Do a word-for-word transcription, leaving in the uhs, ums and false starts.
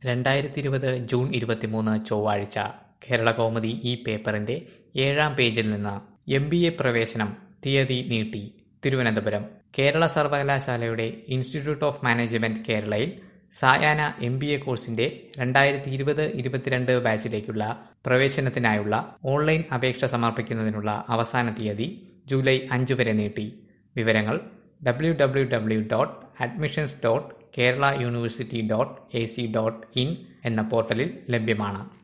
രണ്ടായിരത്തി ഇരുപത് ജൂൺ ഇരുപത്തിമൂന്ന് ചൊവ്വാഴ്ച കേരളകൗമുദി ഈ പേപ്പറിന്റെ ഏഴാം പേജിൽ നിന്ന് എം ബി എ പ്രവേശനം തീയതി നീട്ടി. തിരുവനന്തപുരം കേരള സർവകലാശാലയുടെ ഇൻസ്റ്റിറ്റ്യൂട്ട് ഓഫ് മാനേജ്മെന്റ് കേരളയിൽ സായാഹ്ന എം ബി എ കോഴ്സിന്റെ രണ്ടായിരത്തി ഇരുപത് ഇരുപത്തിരണ്ട് ബാച്ചിലേക്കുള്ള പ്രവേശനത്തിനായുള്ള ഓൺലൈൻ അപേക്ഷ സമർപ്പിക്കുന്നതിനുള്ള അവസാന തീയതി ജൂലൈ അഞ്ച് വരെ നീട്ടി. വിവരങ്ങൾ W W W dot admissions dot Kerala university dot A C dot in എന്ന പോർട്ടലിൽ ലഭ്യമാണ്.